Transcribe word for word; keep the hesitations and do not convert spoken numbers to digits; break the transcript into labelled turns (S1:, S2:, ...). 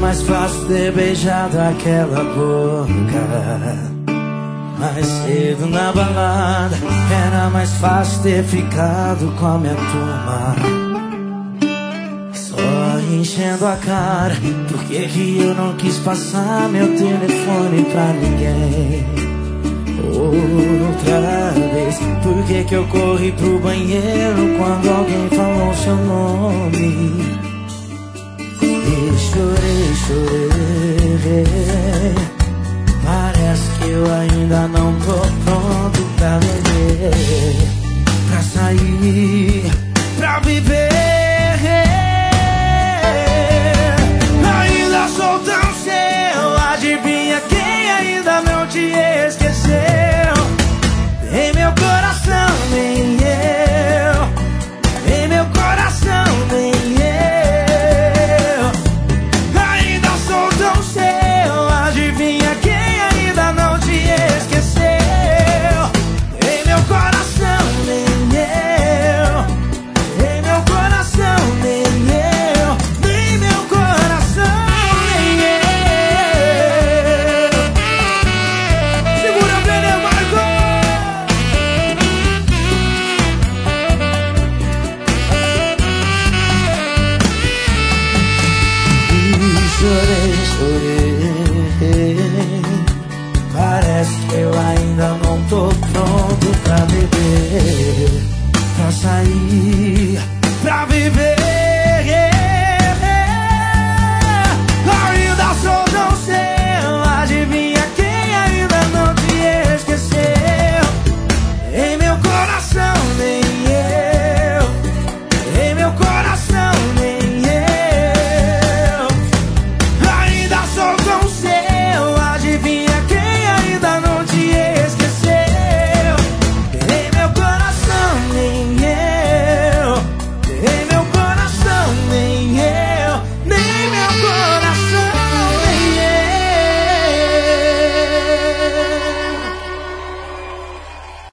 S1: mais fácil ter beijado aquela boca. Mais cedo na balada era mais fácil ter ficado com a minha turma. Só enchendo a cara, por que que eu não quis passar meu telefone pra ninguém? Outra vez, por que que eu corri pro banheiro quando alguém falou seu nome?